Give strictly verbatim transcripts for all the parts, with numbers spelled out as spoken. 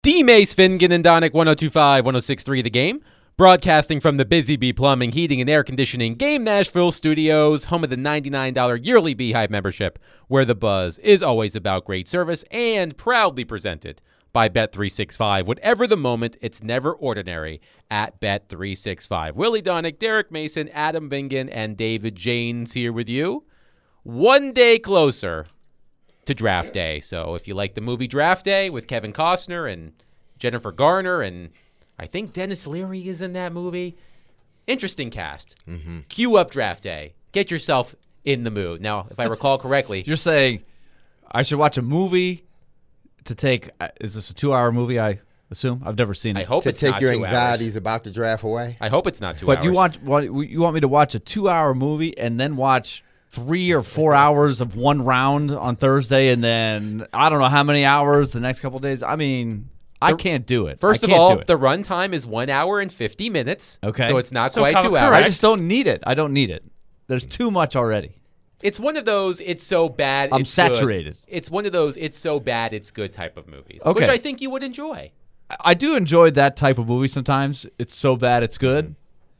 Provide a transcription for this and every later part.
D. Mace, Fingan, and Donick, one oh two point five, one oh six point three The Game. Broadcasting from the Busy Bee Plumbing, Heating, and Air Conditioning Game Nashville Studios, home of the ninety-nine dollars yearly Beehive membership, where the buzz is always about great service, and proudly presented by Bet three sixty-five. Whatever the moment, it's never ordinary at Bet three sixty-five. Willie Donick, Derek Mason, Adam Vingan, and David Janes here with you. One day closer to Draft Day. So if you like the movie Draft Day with Kevin Costner and Jennifer Garner, and I think Dennis Leary is in that movie. Interesting cast. Mm-hmm. Cue up Draft Day. Get yourself in the mood. Now, if I recall correctly. You're saying I should watch a movie to take, uh, is this a two-hour movie, I assume? I've never seen it. I hope to it's take not your two anxieties hours. about the draft away. I hope it's not two but hours. you want, want you want me to watch a two-hour movie and then watch three or four hours of one round on Thursday and then I don't know how many hours the next couple of days? I mean, I can't do it. First I of can't all, do it. the runtime is one hour and fifty minutes. Okay. So it's not So quite come two correct. hours. I just don't need it. I don't need it. There's too much already. It's one of those, it's so bad, I'm it's good. saturated. It's one of those, it's so bad, it's good type of movies, Okay. which I think you would enjoy. I- I do enjoy that type of movie sometimes. It's so bad it's good.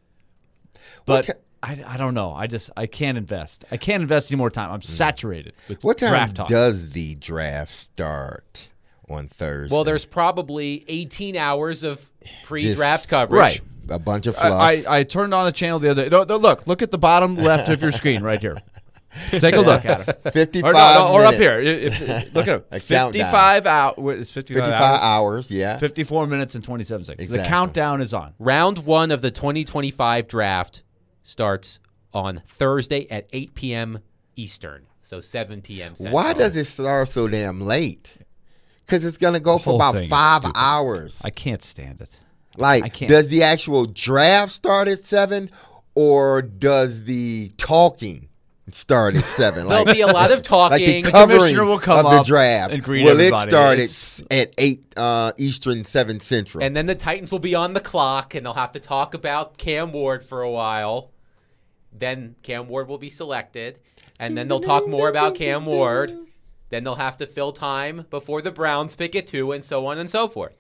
But What I, I don't know. I just I can't invest. I can't invest any more time. I'm saturated with What time draft talk. does the draft start on Thursday? Well, there's probably eighteen hours of pre-draft Just- coverage. Right. a bunch of fluff. I, I, I turned on a channel the other day. No, no, look, look at the bottom left of your screen right here. Take a look at it. fifty-five Or, no, no, or up minutes. here. It- it's- look at A it. countdown. fifty-five out. It's fifty-five, fifty-five hours. hours, yeah. fifty-four minutes and twenty-seven seconds. The Exactly. countdown is on. Round one of the twenty twenty-five draft starts on Thursday at eight p.m. Eastern, so seven p.m. Central. Why does it start so damn late? Because it's going to go The for whole about thing is five stupid. hours. I can't stand it. I Like, can't. does the actual draft start at seven, or does the talking start at seven? There'll Like, be a lot of like talking. the The covering commissioner will come of the up draft. and greet Will it everybody. start It's- at, at eight uh, Eastern, seven Central? And then the Titans will be on the clock, and they'll have to talk about Cam Ward for a while. Then Cam Ward will be selected, and then they'll talk more about Cam Ward. Then they'll have to fill time before the Browns pick at two, and so on and so forth.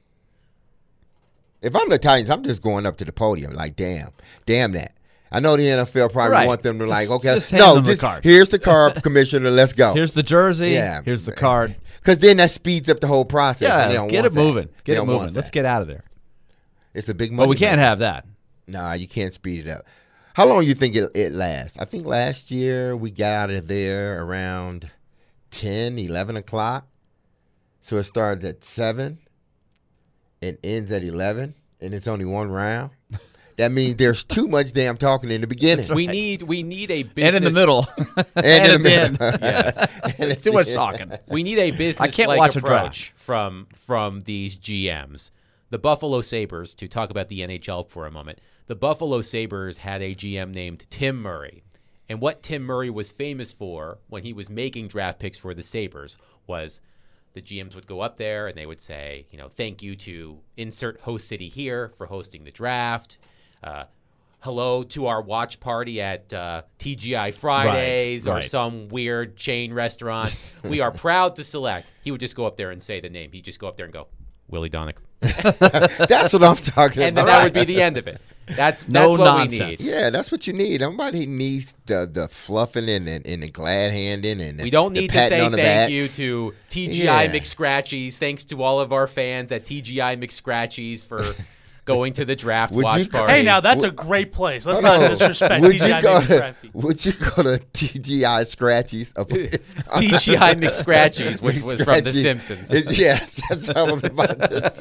If I'm the Titans, I'm just going up to the podium like, damn, damn that. I know the N F L probably Right. want them to Just- like, okay, just hand no, them the just, card. here's the card, Commissioner, let's go. Here's the jersey. Yeah. Here's the card. Because then that speeds up the whole process. and they Yeah, don't get want it that. moving. They Get it don't want moving. Let's that. get out of there. It's a big money. But we can't maker. have that. Nah, you can't speed it up. How long you think it, it lasts? I think last year we got out of there around ten, eleven o'clock. So it started at seven and ends at eleven, and it's only one round. That means there's too much damn talking in the beginning. We need we need a business And in the middle. And, and in at the the end. middle. Yes. And It's too much at the talking. We need a business I can't like watch a approach draft. from from these G Ms. The Buffalo Sabres, to talk about the N H L for a moment, the Buffalo Sabres had a G M named Tim Murray. And what Tim Murray was famous for when he was making draft picks for the Sabres was the G Ms would go up there and they would say, you know, thank you to insert host city here for hosting the draft. Uh, hello to our watch party at uh, T G I Fridays Right, or right. some weird chain restaurant. We are proud to select. He would just go up there and say the name. He'd just go up there and go, Willie Donick. That's what I'm talking And then about. that would be the end of it. That's No that's what nonsense. we need. Yeah, that's what you need. Nobody needs the the fluffing and, and, and the glad handing and the, We don't the need to patting say on the thank backs. you to T G I Yeah. McScratchies. Thanks to all of our fans at T G I McScratchies for going to the draft Would you watch go- party. Hey, now that's a Would- great place. Let's Hold not on. disrespect Would T G I you go to McScrappy. Would you go to T G I Scratchies? T G I McScratchies, which was from The McScratchy. Simpsons. It- yes, that's what I was about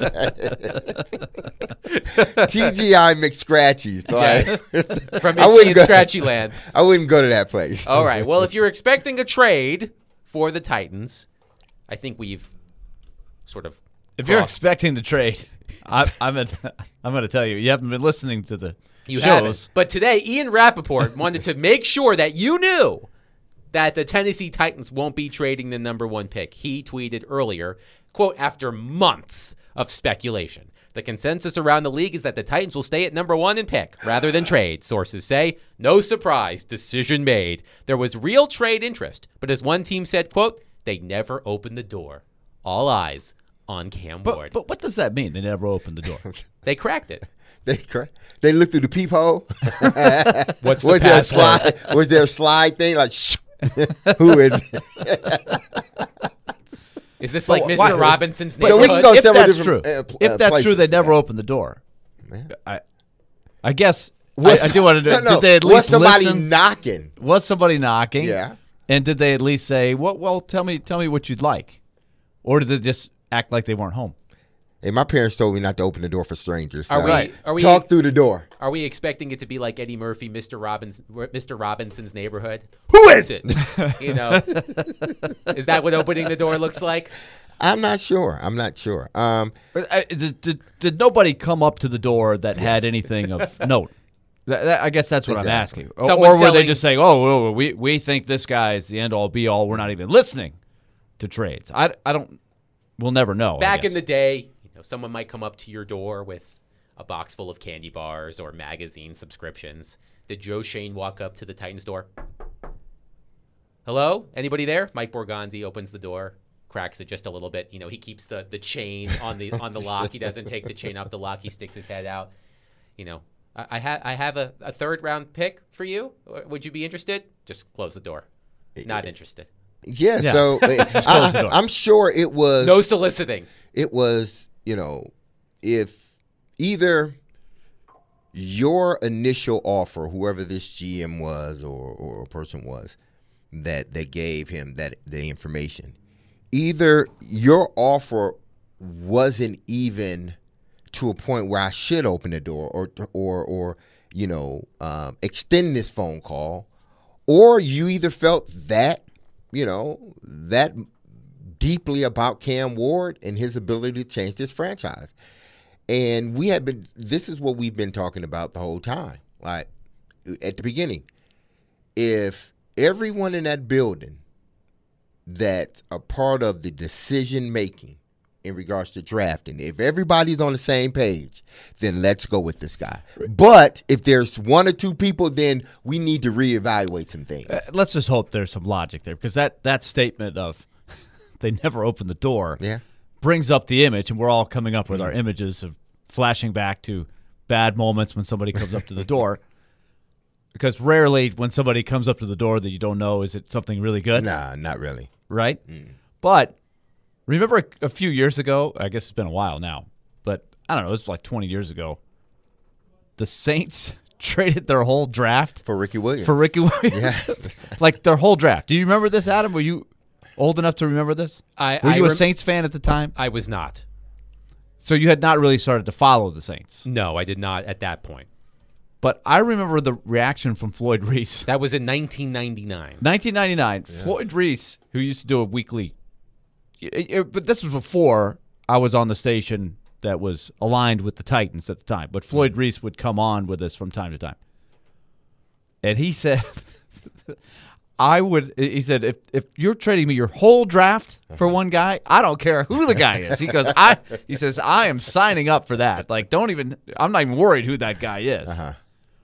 to say. T G I McScratchies. Like, From I Itchy wouldn't and go- Scratchy Land. I wouldn't go to that place. All right. Well, if you're expecting a trade for the Titans, I think we've sort of If you're crossed- expecting the trade, I, I'm a, I'm going to tell you, you haven't been listening to the You shows. haven't. But today, Ian Rappaport wanted to make sure that you knew that the Tennessee Titans won't be trading the number one pick. He tweeted earlier, quote, after months of speculation, the consensus around the league is that the Titans will stay at number one and pick rather than trade. Sources say, no surprise, decision made. There was real trade interest, but as one team said, quote, they never opened the door. All eyes on Cam But, Ward. but what does that mean? They never opened the door. They cracked it. They cra- they looked through the peephole. What's the was there a password? slide? Was there a slide thing like? Shh. Who is it? Is this like But Mister why- Robinson's So we neighborhood? can go if several that's different, true, uh, pl- if uh, that's true, places. they never opened the door. Yeah. I, I guess I, Was- I do want to know. No, no. Did they at was least somebody listen? knocking? Was somebody knocking? Yeah. And did they at least say, "Well, well, tell me, tell me what you'd like," or did they just act like they weren't home? Hey, my parents told me not to open the door for strangers. Are so we? Right. Are we? talk through the door? Are we expecting it to be like Eddie Murphy, Mister Robbins, Mister Robinson's Neighborhood? Who is it? You know, is that what opening the door looks like? I'm not sure. I'm not sure. Um, But, uh, did, did, did nobody come up to the door that had anything of note? That, that, I guess that's what Exactly. I'm asking. Or, Someone or were they selling- just saying, "Oh, well, we we think this guy is the end all be all. We're not even listening to trades." I, I don't. We'll never know. I Back in guess. the day, you know, someone might come up to your door with a box full of candy bars or magazine subscriptions. Did Joe Shane walk up to the Titans door? Hello? Anybody there? Mike Borgonzi opens the door, cracks it just a little bit. You know, he keeps the, the chain on the on the lock. He doesn't take the chain off the lock. He sticks his head out. You know, I, I, ha- I have a, a third round pick for you. Would you be interested? Just close the door. Not interested. yeah, Yeah. So uh, close the I, door. I'm sure it was. No soliciting. It was. You know, if either your initial offer, whoever this G M was or or person was, that that gave him that the information, either your offer wasn't even to a point where I should open the door or or or you know um, extend this phone call, or you either felt that you know that deeply about Cam Ward and his ability to change this franchise. And we have been this is what we've been talking about the whole time. Like at the beginning, if everyone in that building that's a part of the decision making in regards to drafting, if everybody's on the same page, then let's go with this guy. But if there's one or two people, then we need to reevaluate some things. Uh, let's just hope there's some logic there, because that, that statement of they never opened the door Yeah. brings up the image, and we're all coming up with our images of flashing back to bad moments when somebody comes up to the door. Because rarely when somebody comes up to the door that you don't know, is it something really good? Nah, not really. Right? But remember a, a few years ago, I guess it's been a while now, but I don't know, it was like twenty years ago, the Saints traded their whole draft For Ricky Williams. for Ricky Williams. Yeah. Like their whole draft. Do you remember this, Adam? Were you old enough to remember this? I, Were I you a rem- Saints fan at the time? I was not. So you had not really started to follow the Saints. No, I did not at that point. But I remember the reaction from Floyd Reese. That was in nineteen ninety-nine. nineteen ninety-nine, Floyd Reese, who used to do a weekly, it- it- but this was before I was on the station that was aligned with the Titans at the time. But Floyd Reese would come on with us from time to time. And he said, I would, he said, if, if you're trading me your whole draft for one guy, I don't care who the guy is. He goes, I, he says, I am signing up for that. Like, don't even, I'm not even worried who that guy is. Uh-huh.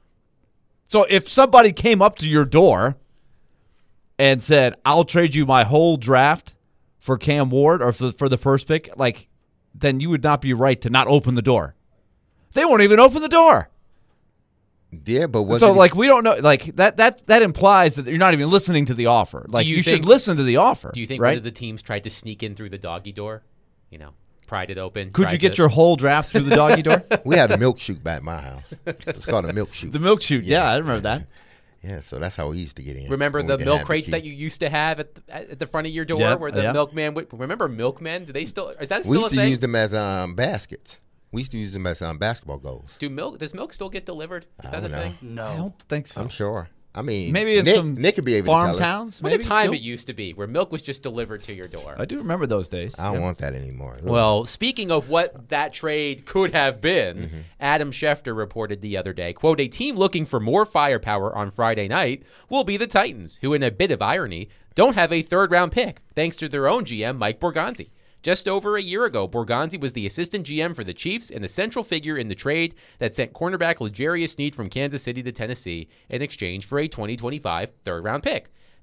So if somebody came up to your door and said, I'll trade you my whole draft for Cam Ward or for, for the first pick, like, then you would not be right to not open the door. They won't even open the door. Yeah, but was So, it, like, we don't know. Like, that that that implies that you're not even listening to the offer. Like, you you, think- should listen to the offer. Do you think one right? of the teams tried to sneak in through the doggy door? You know, pried it open. Could tried you get to- your whole draft through the doggy door? we had a milk chute back at my house. It's called a milk chute. The milk chute. Yeah, Yeah. I remember that. Yeah, so that's how we used to get in. Remember when the we didn't milk have the crates key. that you used to have at the, at the front of your door, Yeah, where the yeah. milkman would remember milkmen? Do they still? Is that still We a used to thing? use them as um, baskets. We used to use them as um, basketball goals. Do milk? Does milk still get delivered? Is I that a don't know. thing? No. I don't think so. I'm sure. I mean, Maybe in Nick, some Nick could be able farm to tell us. towns. What maybe a time still? it used to be, where milk was just delivered to your door. I do remember those days. I don't Yeah. want that anymore. Well, speaking of what that trade could have been, Mm-hmm. Adam Schefter reported the other day, quote, a team looking for more firepower on Friday night will be the Titans, who in a bit of irony don't have a third round pick, thanks to their own G M, Mike Borgonzi. Just over a year ago, Borgonzi was the assistant G M for the Chiefs and a central figure in the trade that sent cornerback L'Jarius Sneed from Kansas City to Tennessee in exchange for a twenty twenty-five third round pick.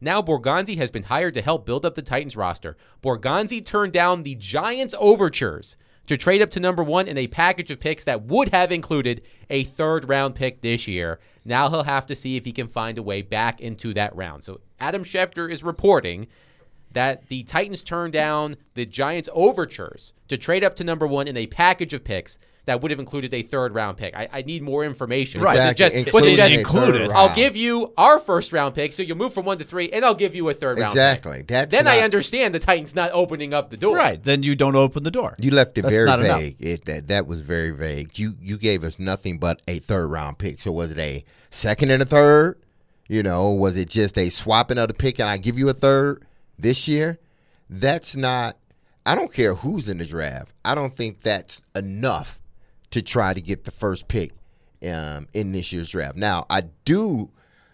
Now Borgonzi has been hired to help build up the Titans roster. Borgonzi turned down the Giants' overtures to trade up to number one in a package of picks that would have included a third-round pick this year. Now he'll have to see if he can find a way back into that round. So Adam Schefter is reporting that the Titans turned down the Giants' overtures to trade up to number one in a package of picks that would have included a third-round pick. I, I need more information. Right. Was it just, Exactly. was it just Included. Third I'll round. give you our first-round pick, so you'll move from one to three, and I'll give you a third-round Exactly. pick. That's Then I not- understand the Titans not opening up the door. Right. Then you don't open the door. You left it That's very not enough. vague. It, that that was very vague. You you gave us nothing but a third round pick. So was it a second and a third? You know, was it just a swapping of the pick and I give you a third this year? That's not. I don't care who's in the draft. I don't think that's enough to try to get the first pick um, in this year's draft. Now I do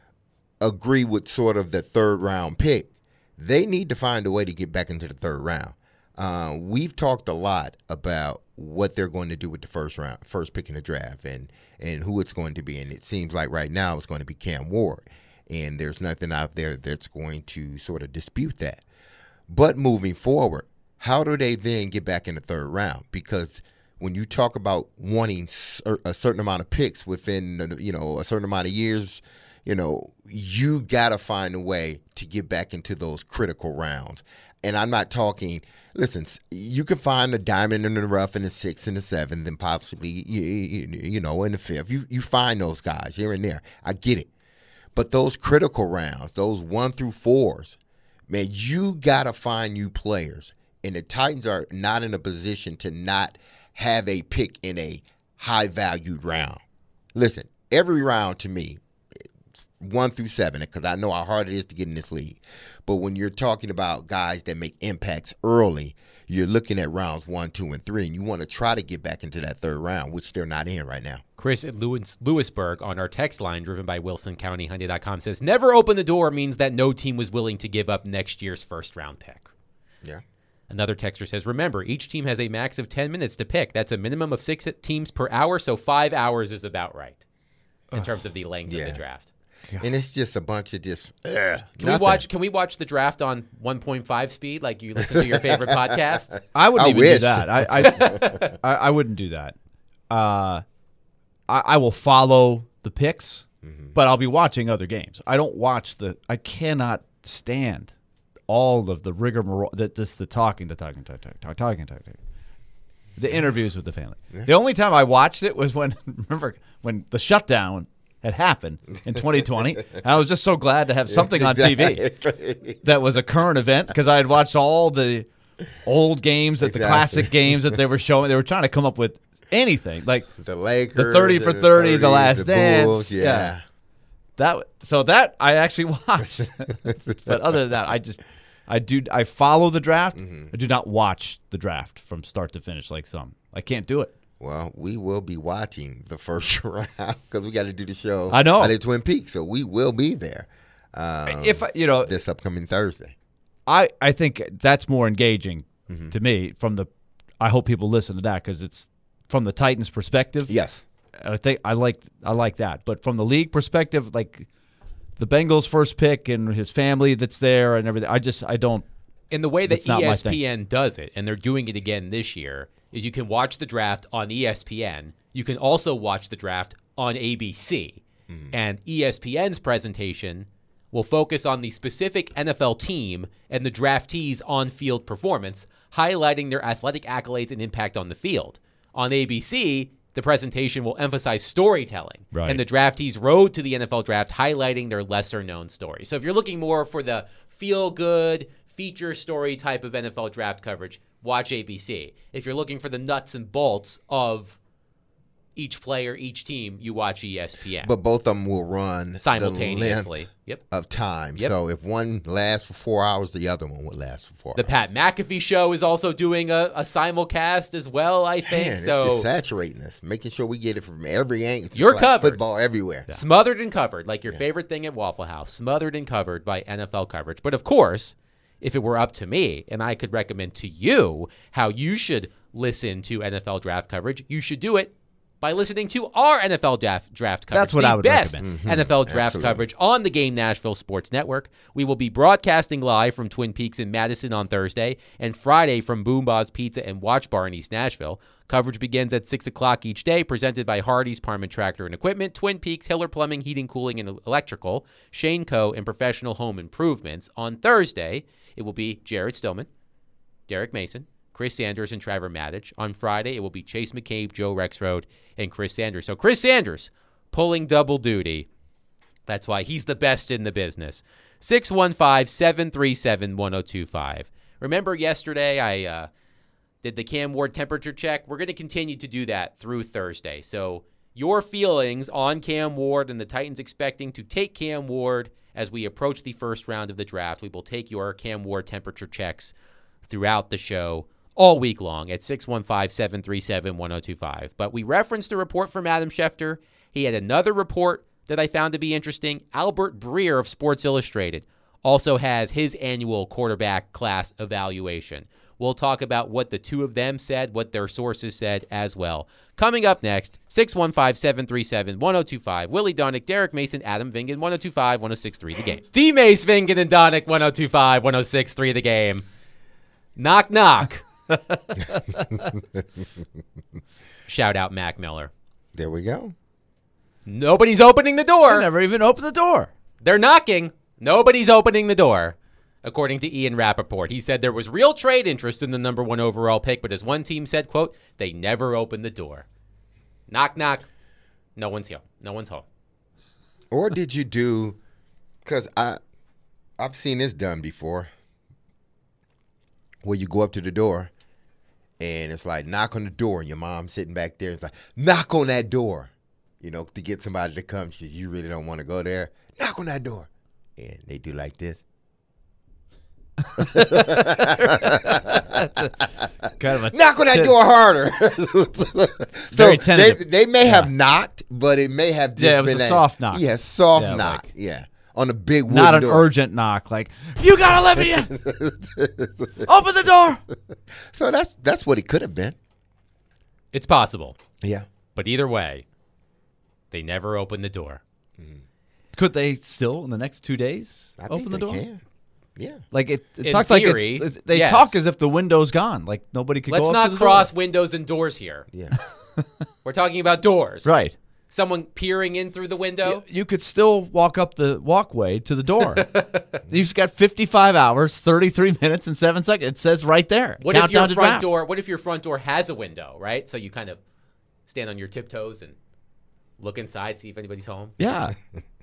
agree with sort of the third round pick. They need to find a way to get back into the third round. Uh, we've talked a lot about what they're going to do with the first round, first pick in the draft, and and who it's going to be. And it seems like right now it's going to be Cam Ward, and there's nothing out there that's going to sort of dispute that. But moving forward, how do they then get back in the third round? Because when you talk about wanting cer- a certain amount of picks within, you know, a certain amount of years, you know, you got to find a way to get back into those critical rounds. And I'm not talking, listen, you can find a diamond in the rough in the sixth and the seventh and possibly, you, you, you know, in the fifth. You, you find those guys here and there. I get it. But those critical rounds, those one through fours, man, you got to find new players. And the Titans are not in a position to not have a pick in a high-valued round. Listen, every round to me, one through seven, because I know how hard it is to get in this league. But when you're talking about guys that make impacts early, you're looking at rounds one, two, and three, and you want to try to get back into that third round, which they're not in right now. Chris at Lewis, Lewisburg on our text line driven by Wilson County Hyundai dot com says, never open the door means that no team was willing to give up next year's first-round pick. Yeah. Another texter says, remember, each team has a max of ten minutes to pick. That's a minimum of six teams per hour, so five hours is about right in terms of the length Yeah. of the draft. And it's just a bunch of just ugh, Can we nothing. watch Can we watch the draft on one point five speed like you listen to your favorite podcast? I wouldn't I even do wish. that. I I, I I wouldn't do that. Uh, I, I will follow the picks, Mm-hmm. but I'll be watching other games. I don't watch the. I cannot stand all of the rigmarole. That just the talking, the talking, talking, talking, talking, talking. The interviews with the family. The only time I watched it was when remember when the shutdown had happened in twenty twenty, and I was just so glad to have something on T V Exactly. that was a current event because I had watched all the old games, that the Exactly. classic games that they were showing. They were trying to come up with anything like The Lakers, The thirty for and thirty, The Last the Dance, Bulls, yeah. yeah. that. So that I actually watched, but other than that, I just I do I follow the draft. Mm-hmm. I do not watch the draft from start to finish like some. I can't do it. Well, we will be watching the first round because we got to do the show. I know. At Twin Peaks, so we will be there. Um, If I- you know, this upcoming Thursday. I I think that's more engaging Mm-hmm. to me from the. I hope people listen to that because it's from the Titans' perspective. Yes. I think I like I like that. But from the league perspective, like the Bengals' first pick and his family that's there and everything, I just I don't. In the way that It's not E my S P N does it, and they're doing it again this year, is you can watch the draft on E S P N. You can also watch the draft on A B C. And E S P N's presentation will focus on the specific N F L team and the draftees' on-field performance, highlighting their athletic accolades and impact on the field. On A B C, the presentation will emphasize storytelling Right. and the draftees' road to the N F L draft, highlighting their lesser-known stories. So if you're looking more for the feel-good, feature story type of N F L draft coverage, watch A B C. If you're looking for the nuts and bolts of each player, each team, you watch E S P N. But both of them will run simultaneously. the length Yep. of time. Yep. So if one lasts for four hours, the other one would last for four The hours. Pat McAfee show is also doing a, a simulcast as well, I think. Man, it's so just saturating us, making sure we get it from every angle. It's just You're like covered. Football everywhere. smothered and covered, like your favorite thing at Waffle House, smothered and covered by N F L coverage. But of course, if it were up to me and I could recommend to you how you should listen to N F L draft coverage, you should do it by listening to our N F L draft, draft coverage. That's what the I would best recommend. Mm-hmm. N F L draft Absolutely. coverage on the Game Nashville Sports Network. We will be broadcasting live from Twin Peaks in Madison on Thursday and Friday from Boomba's Pizza and Watch Bar in East Nashville. Coverage begins at six o'clock each day, presented by Hardy's Parman Tractor and Equipment, Twin Peaks, Hiller Plumbing, Heating, Cooling, and Electrical, Shane Co., and Professional Home Improvements. On Thursday, it will be Jared Stillman, Derek Mason, Chris Sanders, and Trevor Maddich. On Friday, it will be Chase McCabe, Joe Rexroad, and Chris Sanders. So Chris Sanders pulling double duty. That's why he's the best in the business. six one five, seven three seven, one oh two five. Remember yesterday I uh, did the Cam Ward temperature check? We're going to continue to do that through Thursday. So your feelings on Cam Ward and the Titans expecting to take Cam Ward as we approach the first round of the draft. We will take your Cam Ward temperature checks throughout the show all week long at six one five, seven three seven, one oh two five. But we referenced a report from Adam Schefter. He had another report that I found to be interesting. Albert Breer of Sports Illustrated also has his annual quarterback class evaluation. We'll talk about what the two of them said, what their sources said as well. Coming up next, six one five, seven three seven, one oh two five. Willie Donick, Derek Mason, Adam Vingan, one oh two five, one oh six three The Game. D-Mace, Vingan, and Donick, one oh two five, one oh six three The Game. Knock, knock. Shout out Mac Miller. There we go. Nobody's opening the I door. never even opened the door. They're knocking. Nobody's opening the door. According to Ian Rappaport, he said there was real trade interest in the number one overall pick, but as one team said, quote, they never opened the door. Knock, knock. No one's here. No one's home. Or did you do, because I, I've seen this done before, where you go up to the door and it's like, knock on the door, and your mom's sitting back there. It's like, knock on that door, you know, to get somebody to come. She, you really don't want to go there. Knock on that door. And they do like this. Kind of a Knock on that t- door harder. So Very they, tentative. they may have knocked, but it may have just Yeah, it was been a soft knock. Yeah, soft Yeah, knock. like- yeah, on a big wooden Not an door. urgent knock, like, you gotta let me in. Open the door. So that's that's what it could have been. It's possible. Yeah. But either way, they never opened the door. Could they still in the next two days I open think the they door? can. Yeah. Like it, it In talked theory, like it's, they yes. talk as if the window's gone, like nobody could Let's go up not to the cross door. windows and doors here. Yeah. We're talking about doors. Right. Someone peering in through the window. You, you could still walk up the walkway to the door. You've got fifty-five hours, thirty-three minutes, and seven seconds. It says right there. What if Countdown your to front draft. door? What if your front door has a window, right? So you kind of stand on your tiptoes and look inside, see if anybody's home. Yeah.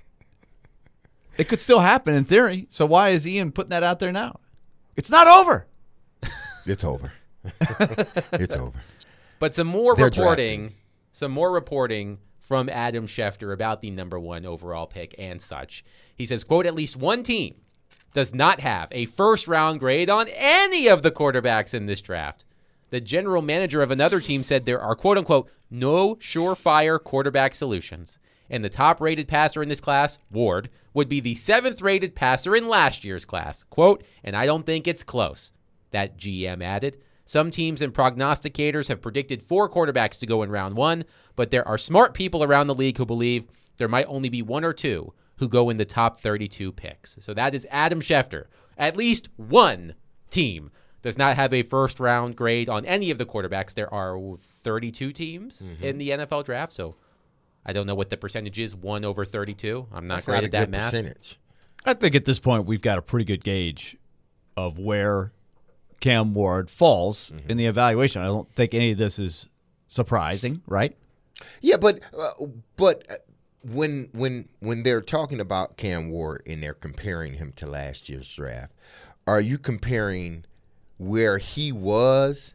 It could still happen in theory. So why is Ian putting that out there now? It's not over. It's over. It's over. But some more They're reporting, drafting. some more reporting from Adam Schefter about the number one overall pick and such. He says, quote, at least one team does not have a first round grade on any of the quarterbacks in this draft. The general manager of another team said there are, quote unquote, no surefire quarterback solutions. And the top rated passer in this class, Ward, would be the seventh rated passer in last year's class. Quote, and I don't think it's close, that G M added. Some teams and prognosticators have predicted four quarterbacks to go in round one, but there are smart people around the league who believe there might only be one or two who go in the top thirty-two picks. So that is Adam Schefter. At least one team does not have a first round grade on any of the quarterbacks. There are thirty-two teams mm-hmm. in the N F L draft, so I don't know what the percentage is, one over thirty-two. I'm not That's great not a at that good math. percentage. I think at this point we've got a pretty good gauge of where Cam Ward falls mm-hmm. in the evaluation. I don't think any of this is surprising, right? Yeah, but uh, but uh, when when when they're talking about Cam Ward and they're comparing him to last year's draft, are you comparing where he was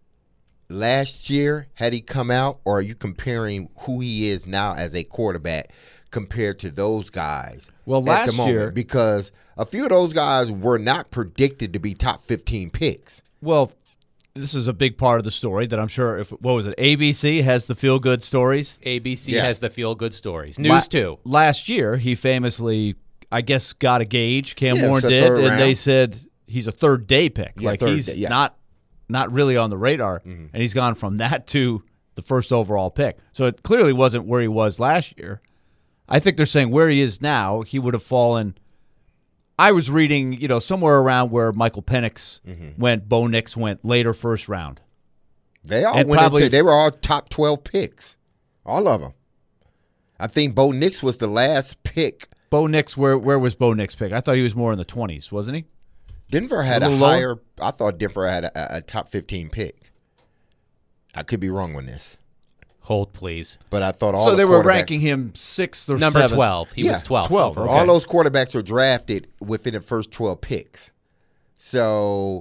last year had he come out, or are you comparing who he is now as a quarterback compared to those guys? Well, at last the moment? year, because a few of those guys were not predicted to be top fifteen picks. Well, this is a big part of the story that I'm sure if what was it, A B C has the feel good stories. A B C Yeah. has the feel good stories. News La- too. Last year, he famously, I guess, got a gauge. Cam Yeah, Ward it's a did, third and they round. said he's a third day pick. Yeah, like third he's day, yeah. not not really on the radar, Mhm. and he's gone from that to the first overall pick. So it clearly wasn't where he was last year. I think they're saying where he is now, he would have fallen. I was reading, you know, somewhere around where Michael Penix mm-hmm. went, Bo Nix went later first round. They all and went probably, into, they were all top twelve picks, all of them. I think Bo Nix was the last pick. Bo Nix, where where was Bo Nix pick? I thought he was more in the twenties, wasn't he? Denver had a, a higher. Lower? I thought Denver had a, a top fifteen pick. I could be wrong on this. Hold, please. But I thought all so the they were ranking him sixth or number seventh. twelve. He yeah, was twelfth. twelve. Okay. All those quarterbacks were drafted within the first twelve picks. So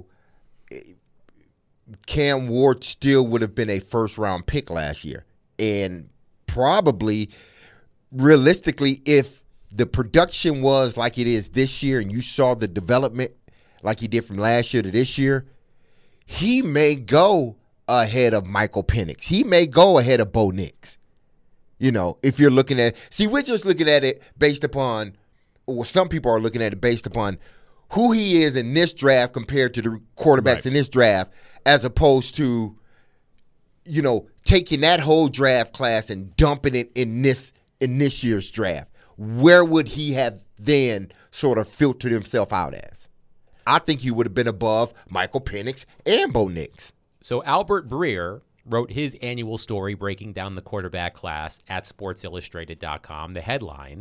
Cam Ward still would have been a first round pick last year, and probably realistically, if the production was like it is this year, and you saw the development like he did from last year to this year, he may go ahead of Michael Penix. He may go ahead of Bo Nix. You know, if you're looking at – see, we're just looking at it based upon – or some people are looking at it based upon who he is in this draft compared to the quarterbacks right. in this draft, as opposed to, you know, taking that whole draft class and dumping it in this in this year's draft. Where would he have then sort of filtered himself out as? I think he would have been above Michael Penix and Bo Nix. So Albert Breer wrote his annual story breaking down the quarterback class at sports illustrated dot com. The headline,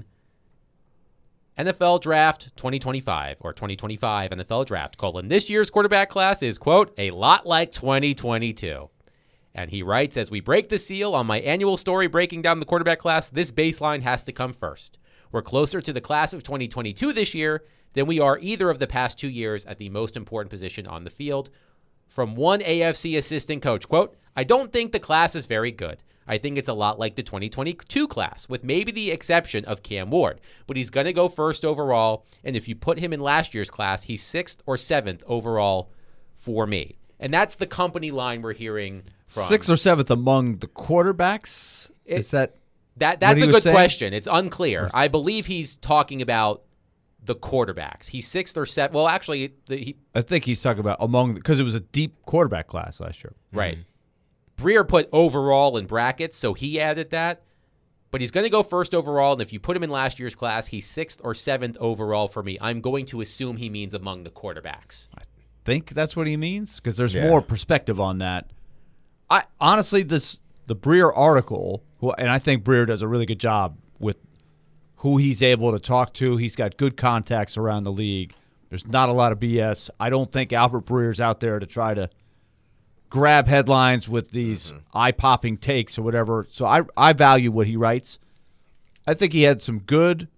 N F L Draft twenty twenty-five, or twenty twenty-five N F L Draft, colon, this year's quarterback class is, quote, a lot like twenty twenty-two. And he writes, as we break the seal on my annual story breaking down the quarterback class, this baseline has to come first. We're closer to the class of twenty twenty-two this year than we are either of the past two years at the most important position on the field. From one A F C assistant coach, quote, I don't think the class is very good. I think it's a lot like the twenty twenty-two class, with maybe the exception of Cam Ward. But he's going to go first overall, and if you put him in last year's class, he's sixth or seventh overall for me. And that's the company line we're hearing from. Sixth or seventh among the quarterbacks? It, is that that That's a good saying? question. It's unclear. I believe he's talking about the quarterbacks. He's sixth or seventh. Well, actually, the, he, I think he's talking about among, because it was a deep quarterback class last year. Right. Mm-hmm. Breer put overall in brackets, so he added that. But he's going to go first overall, and if you put him in last year's class, he's sixth or seventh overall for me. I'm going to assume he means among the quarterbacks. I think that's what he means, because there's yeah. more perspective on that. I honestly, this the Breer article, who, and I think Breer does a really good job with who he's able to talk to. He's got good contacts around the league. There's not a lot of B S. I don't think Albert Breer's out there to try to grab headlines with these mm-hmm. eye-popping takes or whatever. So I I value what he writes. I think he had some good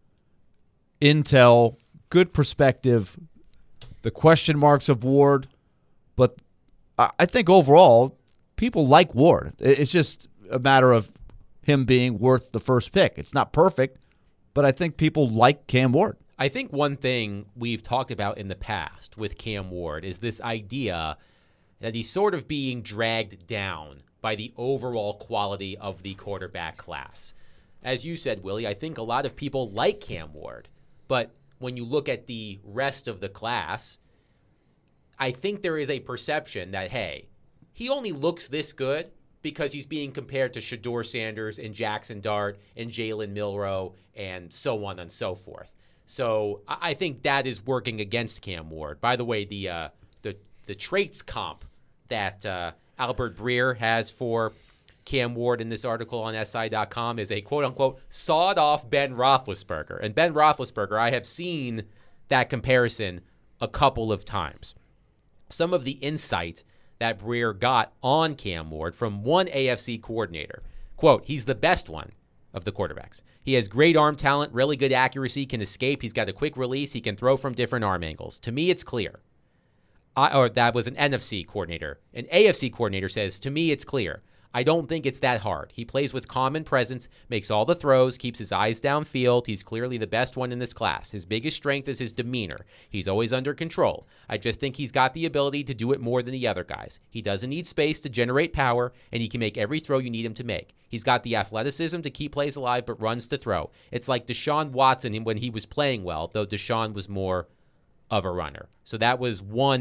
intel, good perspective, the question marks of Ward, but I, I think overall people like Ward. It's just a matter of him being worth the first pick. It's not perfect, but I think people like Cam Ward. I think one thing we've talked about in the past with Cam Ward is this idea that he's sort of being dragged down by the overall quality of the quarterback class. As you said, Willie, I think a lot of people like Cam Ward, but when you look at the rest of the class, I think there is a perception that, hey, he only looks this good because he's being compared to Shedeur Sanders and Jackson Dart and Jalen Milroe and so on and so forth. So I think that is working against Cam Ward. By the way, the uh, the the traits comp that uh, Albert Breer has for Cam Ward in this article on S I dot com is a quote-unquote sawed-off Ben Roethlisberger. And Ben Roethlisberger, I have seen that comparison a couple of times. Some of the insight that Breer got on Cam Ward from one A F C coordinator. Quote, he's the best one of the quarterbacks. He has great arm talent, really good accuracy, can escape. He's got a quick release. He can throw from different arm angles. To me, it's clear. I, or that was an N F C coordinator. An A F C coordinator says, to me, it's clear. I don't think it's that hard. He plays with common presence, makes all the throws, keeps his eyes downfield. He's clearly the best one in this class. His biggest strength is his demeanor. He's always under control. I just think he's got the ability to do it more than the other guys. He doesn't need space to generate power, and he can make every throw you need him to make. He's got the athleticism to keep plays alive, but runs to throw. It's like Deshaun Watson when he was playing well, though Deshaun was more of a runner. So that was one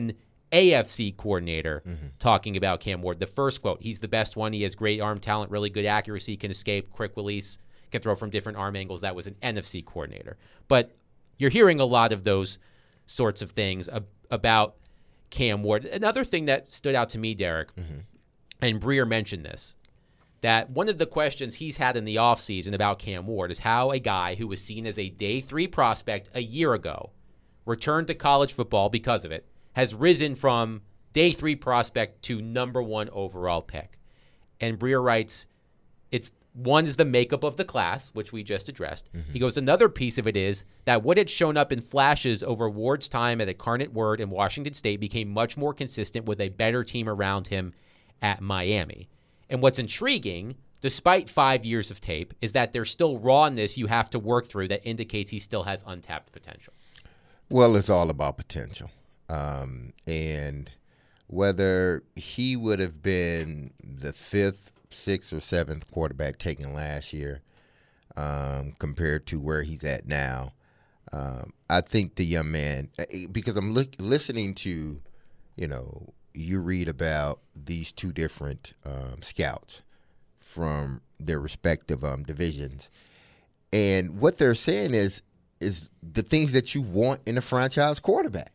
A F C coordinator Mm-hmm. talking about Cam Ward. The first quote, he's the best one. He has great arm talent, really good accuracy, can escape, quick release, can throw from different arm angles. That was an N F C coordinator. But you're hearing a lot of those sorts of things ab- about Cam Ward. Another thing that stood out to me, Derek, Mm-hmm. and Breer mentioned this, that one of the questions he's had in the offseason about Cam Ward is how a guy who was seen as a day three prospect a year ago returned to college football because of it, has risen from day three prospect to number one overall pick. And Breer writes, it's one is the makeup of the class, which we just addressed. Mm-hmm. He goes, another piece of it is that what had shown up in flashes over Ward's time at Incarnate Word in Washington State became much more consistent with a better team around him at Miami. And what's intriguing, despite five years of tape, is that there's still rawness you have to work through that indicates he still has untapped potential. Well, it's all about potential. Um, and whether he would have been the fifth, sixth, or seventh quarterback taken last year um, compared to where he's at now, um, I think the young man, because I'm look, listening to, you know, you read about these two different um, scouts from their respective um, divisions, and what they're saying is is the things that you want in a franchise quarterback.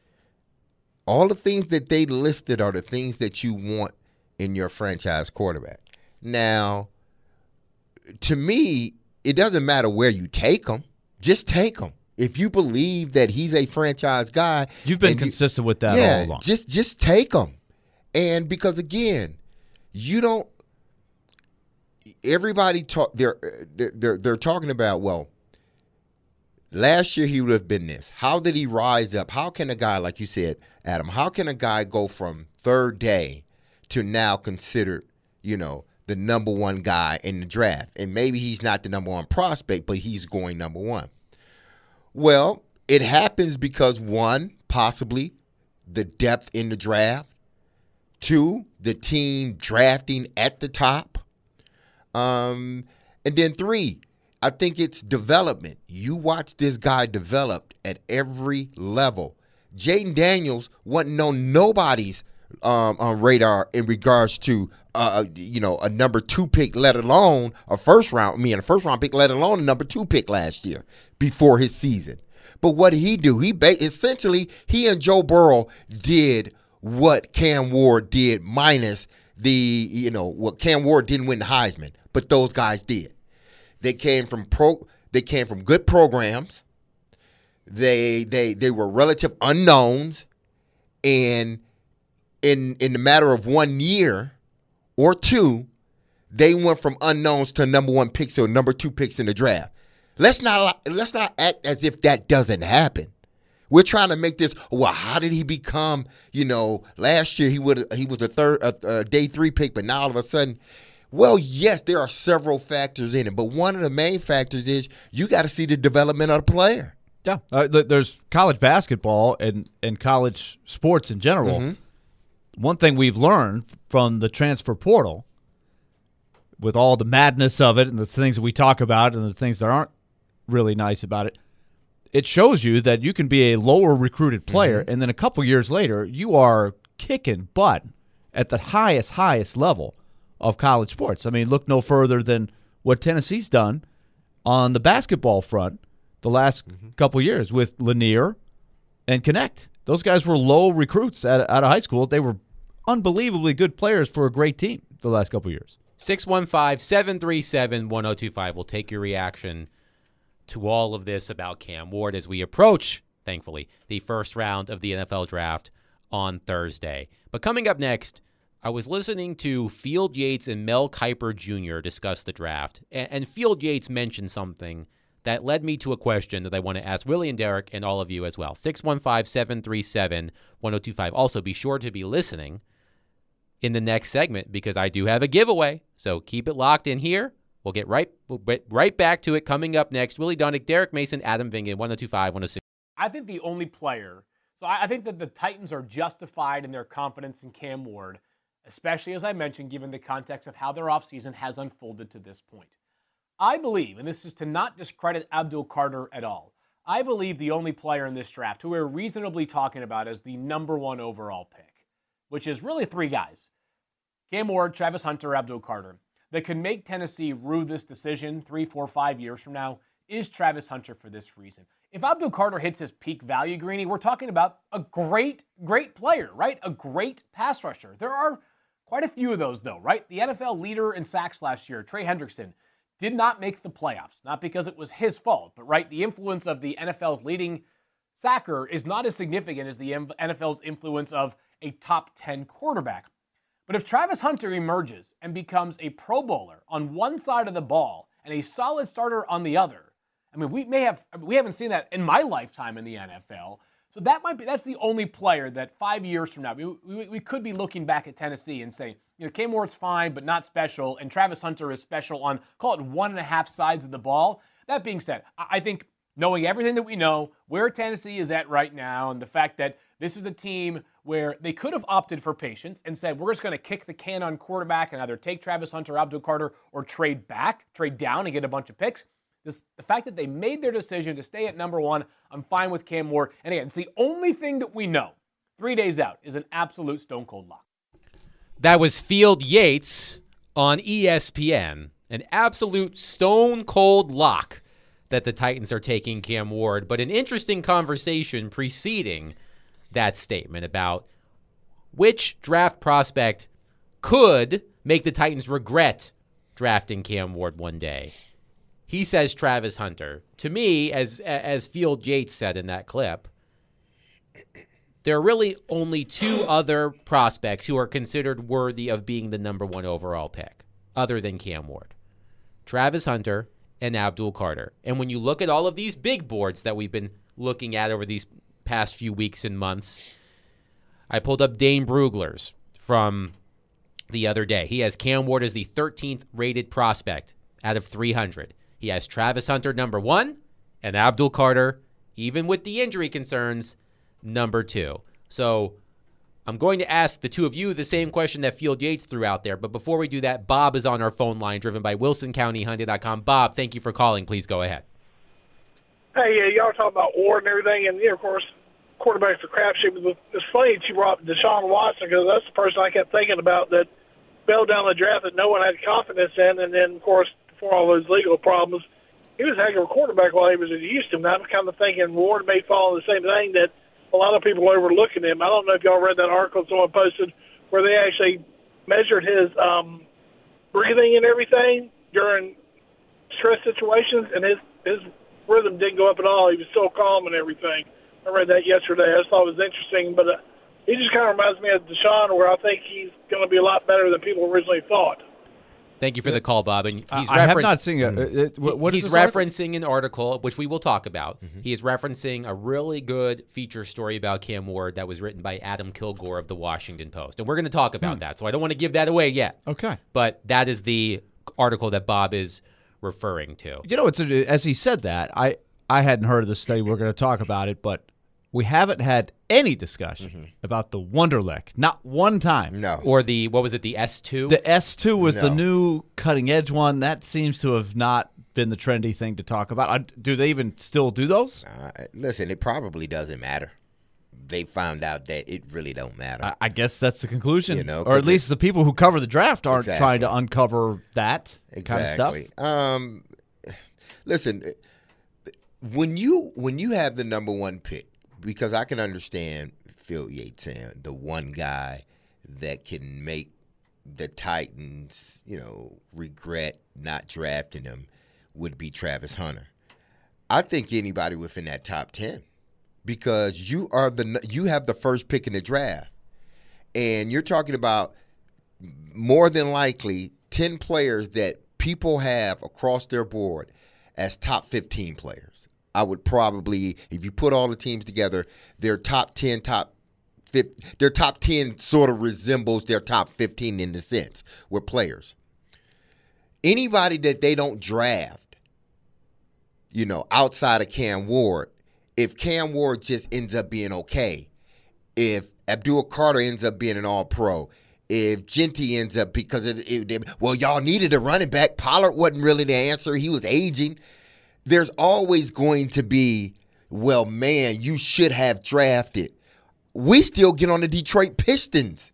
All the things that they listed are the things that you want in your franchise quarterback. Now, to me, it doesn't matter where you take him. Just take him. If you believe that he's a franchise guy. You've been you, consistent with that yeah, all along. Just, just take him. And because, again, you don't – everybody talk they're, they're, they're talking about, well, last year he would have been this. How did he rise up? How can a guy, like you said, Adam, how can a guy go from third day to now considered, you know, the number one guy in the draft? And maybe he's not the number one prospect, but he's going number one. Well, it happens because, one, possibly the depth in the draft. Two, the team drafting at the top. Um, and then three, I think it's development. You watch this guy develop at every level. Jaden Daniels wasn't on nobody's um, on radar in regards to uh, you know, a number two pick, let alone a first round. I mean, a first round pick, let alone a number two pick last year before his season. But what did he do? He ba- essentially he and Joe Burrow did what Cam Ward did, minus the you know what Cam Ward didn't win the Heisman, but those guys did. They came from pro. They came from good programs. They they they were relative unknowns, and in in the matter of one year or two, they went from unknowns to number one picks or number two picks in the draft. Let's not let's not act as if that doesn't happen. We're trying to make this. Well, how did he become? You know, last year he would he was a third a, a day three pick, but now all of a sudden. Well, yes, there are several factors in it, but one of the main factors is you got to see the development of the player. Yeah, uh, th- there's college basketball and, and college sports in general. Mm-hmm. One thing we've learned from the transfer portal, with all the madness of it and the things that we talk about and the things that aren't really nice about it, it shows you that you can be a lower recruited player, mm-hmm. and then a couple years later, you are kicking butt at the highest, highest level of college sports. I mean, look no further than what Tennessee's done on the basketball front the last mm-hmm. couple years with Lanier and Connect. Those guys were low recruits out, out of high school. They were unbelievably good players for a great team the last couple years. six one five, seven three seven, one oh two five. We'll take your reaction to all of this about Cam Ward as we approach, thankfully, the first round of the N F L draft on Thursday. But coming up next, I was listening to Field Yates and Mel Kiper Junior discuss the draft, and Field Yates mentioned something that led me to a question that I want to ask Willie and Derek and all of you as well. six one five, seven three seven, one oh two five. Also, be sure to be listening in the next segment because I do have a giveaway, so keep it locked in here. We'll get right we'll get right back to it coming up next. Willie Dunnick, Derek Mason, Adam Vingan, one oh two five, one oh six. I think the only player, so I think that the Titans are justified in their confidence in Cam Ward, especially, as I mentioned, given the context of how their offseason has unfolded to this point. I believe, and this is to not discredit Abdul Carter at all, I believe the only player in this draft who we're reasonably talking about as the number one overall pick, which is really three guys, Cam Ward, Travis Hunter, Abdul Carter, that can make Tennessee rue this decision three, four, five years from now, is Travis Hunter for this reason. If Abdul Carter hits his peak value, Greeny, we're talking about a great, great player, right? A great pass rusher. There are quite a few of those, though, right? The N F L leader in sacks last year, Trey Hendrickson, did not make the playoffs. Not because it was his fault, but, right, the influence of the N F L's leading sacker is not as significant as the N F L's influence of a top ten quarterback. But if Travis Hunter emerges and becomes a Pro Bowler on one side of the ball and a solid starter on the other, I mean, we may have, we haven't seen that in my lifetime in the N F L. So that might be, that's the only player that five years from now, we, we, we could be looking back at Tennessee and saying, you know, Cam Ward's fine, but not special, and Travis Hunter is special on, call it one and a half sides of the ball. That being said, I, I think knowing everything that we know, where Tennessee is at right now, and the fact that this is a team where they could have opted for patience and said, we're just going to kick the can on quarterback and either take Travis Hunter, Abdul Carter, or trade back, trade down and get a bunch of picks. This, the fact that they made their decision to stay at number one, I'm fine with Cam Ward. And again, it's the only thing that we know three days out is an absolute stone cold lock. That was Field Yates on E S P N. An absolute stone cold lock that the Titans are taking Cam Ward. But an interesting conversation preceding that statement about which draft prospect could make the Titans regret drafting Cam Ward one day. He says Travis Hunter. To me, as as Field Yates said in that clip, there are really only two other prospects who are considered worthy of being the number one overall pick, other than Cam Ward. Travis Hunter and Abdul Carter. And when you look at all of these big boards that we've been looking at over these past few weeks and months, I pulled up Dane Brugler's from the other day. He has Cam Ward as the thirteenth rated prospect out of three hundred. He has Travis Hunter number one and Abdul Carter, even with the injury concerns, number two. So I'm going to ask the two of you the same question that Field Yates threw out there. But before we do that, Bob is on our phone line, driven by Wilson County Hyundai dot com. Bob, thank you for calling. Please go ahead. Hey, yeah, y'all talking about Ward and everything, and, you know, of course, quarterbacks are crapshoot. But it's funny that you brought Deshaun Watson, because that's the person I kept thinking about that fell down the draft that no one had confidence in, and then, of course, before all those legal problems, he was a heck of a quarterback while he was at Houston. I'm kind of thinking Ward may fall in the same thing that a lot of people are overlooking him. I don't know if y'all read that article someone posted where they actually measured his um, breathing and everything during stress situations, and his his rhythm didn't go up at all. He was so calm and everything. I read that yesterday. I just thought it was interesting, but uh, he just kind of reminds me of Deshaun, where I think he's going to be a lot better than people originally thought. Thank you for the call, Bob. And he's I have not seen it. it, it what he's is this referencing article? an article, which we will talk about. Mm-hmm. He is referencing a really good feature story about Cam Ward that was written by Adam Kilgore of the Washington Post. And we're going to talk about hmm. that, so I don't want to give that away yet. Okay. But that is the article that Bob is referring to. You know, it's a, as he said that, I, I hadn't heard of this study. We're going to talk about it, but we haven't had any discussion mm-hmm. about the Wonderlic. Not one time. No. Or the, what was it, the S two? The S two was no. the new cutting-edge one. That seems to have not been the trendy thing to talk about. Do they even still do those? Uh, listen, it probably doesn't matter. They found out that it really don't matter. I, I guess that's the conclusion. You know, or at least the people who cover the draft aren't exactly. trying to uncover that exactly. kind of stuff. Um, listen, when you when you have the number one pick, because I can understand Phil Yates saying the one guy that can make the Titans, you know, regret not drafting him would be Travis Hunter. I think anybody within that top ten, because you are the you have the first pick in the draft, and you're talking about more than likely ten players that people have across their board as top fifteen players. I would probably, if you put all the teams together, their top ten, top fifteen, their top ten sort of resembles their top fifteen in the sense with players. Anybody that they don't draft, you know, outside of Cam Ward, if Cam Ward just ends up being okay, if Abdul Carter ends up being an all-pro, if Genty ends up, because it, it, well, y'all needed a running back. Pollard wasn't really the answer. He was aging. There's always going to be well, man, you should have drafted. We still get on the Detroit Pistons.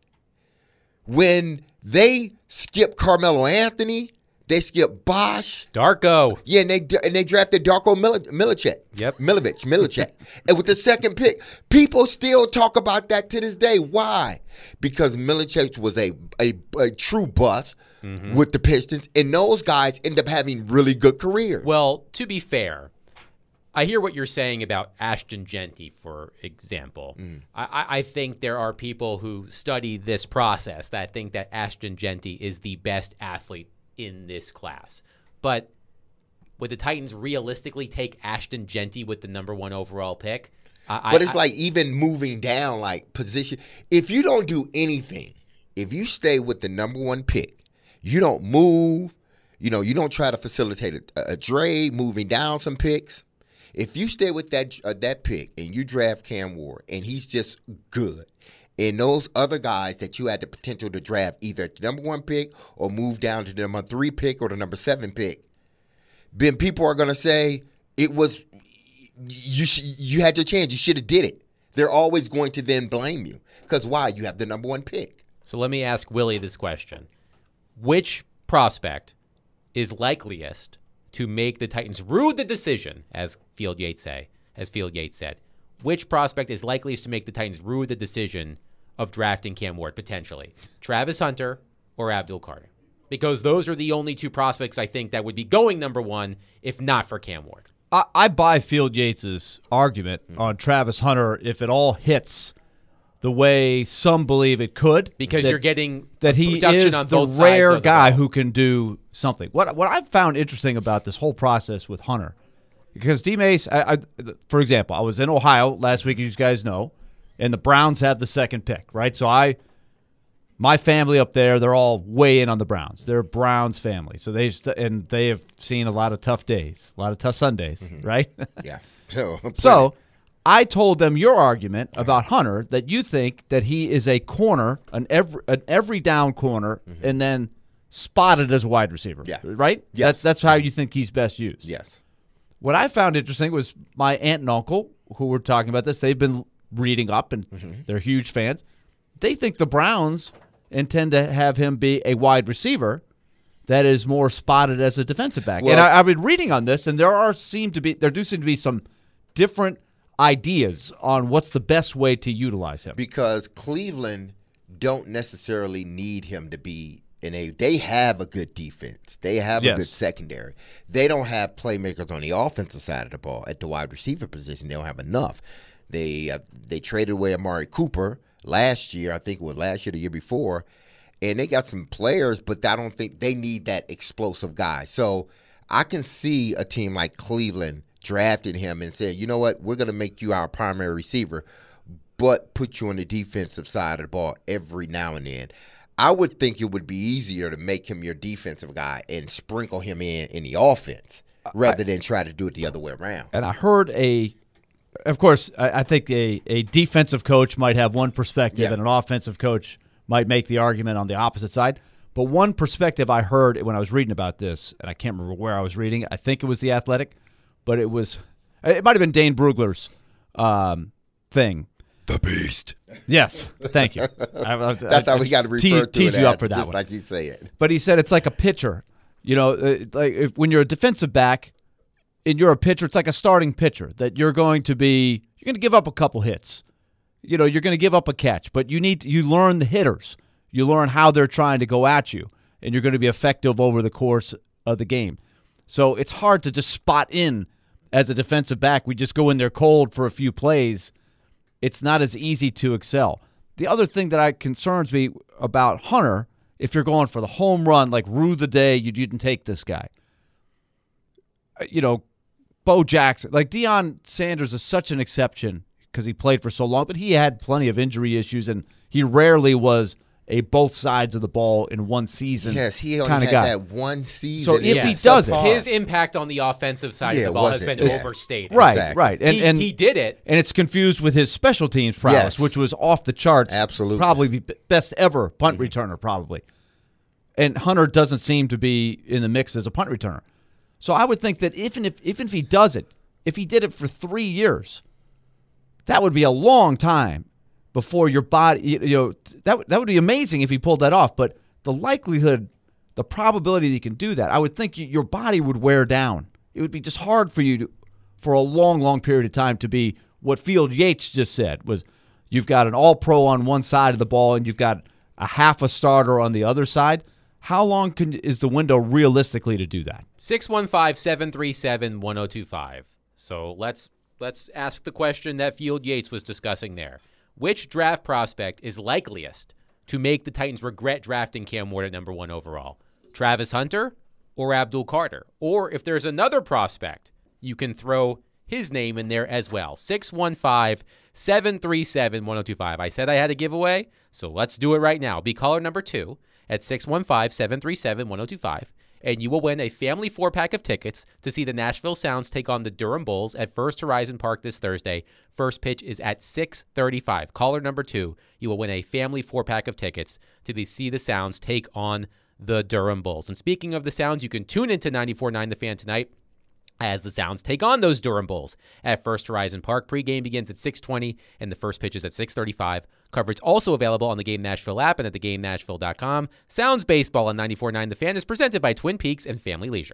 When they skip Carmelo Anthony, they skip Bosh. Darko. Yeah, and they and they drafted Darko Mil- Milicic. Yep. Milovic, Milicic. And with the second pick, people still talk about that to this day. Why? Because Milicic was a, a, a true bust mm-hmm. with the Pistons, and those guys end up having really good careers. Well, to be fair, I hear what you're saying about Ashton Genty, for example. Mm. I, I think there are people who study this process that think that Ashton Genty is the best athlete in this class. But would the Titans realistically take Ashton Genty with the number one overall pick? I, but it's I, like even moving down, like position. If you don't do anything, if you stay with the number one pick, you don't move, you know, you don't try to facilitate a, a trade, moving down some picks. If you stay with that uh, that pick and you draft Cam Ward and he's just good, and those other guys that you had the potential to draft either at the number one pick or move down to the number three pick or the number seven pick, then people are going to say it was you. Sh- you had your chance. You should have did it. They're always going to then blame you because why? You have the number one pick. So let me ask Willie this question: which prospect is likeliest to make the Titans rue the decision, as Field Yates say, as Field Yates said? Which prospect is likeliest to make the Titans rue the decision of drafting Cam Ward potentially? Travis Hunter or Abdul Carter? Because those are the only two prospects I think that would be going number one if not for Cam Ward. I, I buy Field Yates' argument mm-hmm. on Travis Hunter if it all hits the way some believe it could, because that, you're getting that he production is on the both rare sides of the guy ball. who can do something. What what I've found interesting about this whole process with Hunter, because D Mace, I, I, for example, I was in Ohio last week, as you guys know, and the Browns have the second pick, right? So I, my family up there, they're all way in on the Browns. They're a Browns family, so they st- and they have seen a lot of tough days, a lot of tough Sundays, mm-hmm. right? Yeah. So. so I told them your argument about Hunter, that you think that he is a corner, an every an every down corner, mm-hmm. and then spotted as a wide receiver. Yeah. Right? Yes. That's that's how you think he's best used. Yes. What I found interesting was my aunt and uncle, who were talking about this, they've been reading up, and mm-hmm. they're huge fans. They think the Browns intend to have him be a wide receiver that is more spotted as a defensive back. Well, and I, I've been reading on this, and there are seem to be there do seem to be some different ideas on what's the best way to utilize him. Because Cleveland don't necessarily need him to be in a – they have a good defense. They have yes. a good secondary. They don't have playmakers on the offensive side of the ball. At the wide receiver position, they don't have enough. They uh, they traded away Amari Cooper last year. I think it was last year, the year before. And they got some players, but I don't think they need that explosive guy. So I can see a team like Cleveland drafted him and said, you know what, we're going to make you our primary receiver, but put you on the defensive side of the ball every now and then. I would think it would be easier to make him your defensive guy and sprinkle him in in the offense rather I, than try to do it the other way around. And I heard a, of course, I, I think a, a defensive coach might have one perspective yeah. and an offensive coach might make the argument on the opposite side. But one perspective I heard when I was reading about this, and I can't remember where I was reading it, I think it was The Athletic, but it was, it might have been Dane Brugler's um, thing. The Beast. Yes, thank you. I, I, That's I, how we got to refer te- to teed it you as, up for that just one. like you say it. But he said it's like a pitcher. You know, uh, like if, when you're a defensive back and you're a pitcher, it's like a starting pitcher that you're going to be, you're going to give up a couple hits. You know, you're going to give up a catch, but you need to, you learn the hitters. You learn how they're trying to go at you, and you're going to be effective over the course of the game. So it's hard to just spot in as a defensive back. We just go in there cold for a few plays. It's not as easy to excel. The other thing that I concerns me about Hunter, if you're going for the home run, like rue the day you didn't take this guy. You know, Bo Jackson, like Deion Sanders is such an exception because he played for so long, but he had plenty of injury issues, and he rarely was a both sides of the ball in one season. Yes, he only had guy. that one season. So if yes. he does it, his impact on the offensive side yeah, of the ball has it? been yeah. overstated. Right, exactly. right, and he, and he did it, and it's confused with his special teams prowess, Yes. which was off the charts. Absolutely, probably the best ever punt mm-hmm. returner, probably. And Hunter doesn't seem to be in the mix as a punt returner. So I would think that even if even if he does it, if he did it for three years, that would be a long time before your body, you know, that, that would be amazing if he pulled that off. But the likelihood, the probability that he can do that, I would think your body would wear down. It would be just hard for you to, for a long, long period of time to be what Field Yates just said was you've got an all-pro on one side of the ball and you've got a half a starter on the other side. How long can, is the window realistically to do that? six one five, seven three seven, one oh two five. So let's let's ask the question that Field Yates was discussing there. Which draft prospect is likeliest to make the Titans regret drafting Cam Ward at number one overall? Travis Hunter or Abdul Carter? Or if there's another prospect, you can throw his name in there as well. six one five, seven three seven, one oh two five. I said I had a giveaway, so let's do it right now. Be caller number two at six one five, seven three seven, one oh two five. And you will win a family four-pack of tickets to see the Nashville Sounds take on the Durham Bulls at First Horizon Park this Thursday. First pitch is at six thirty-five. Caller number two, you will win a family four-pack of tickets to the see the Sounds take on the Durham Bulls. And speaking of the Sounds, you can tune into ninety-four point nine The Fan tonight as the Sounds take on those Durham Bulls at First Horizon Park. Pre-game begins at six twenty, and the first pitch is at six thirty-five. Coverage also available on the Game Nashville app and at the game nashville dot com. Sounds Baseball on ninety-four point nine The Fan is presented by Twin Peaks and Family Leisure.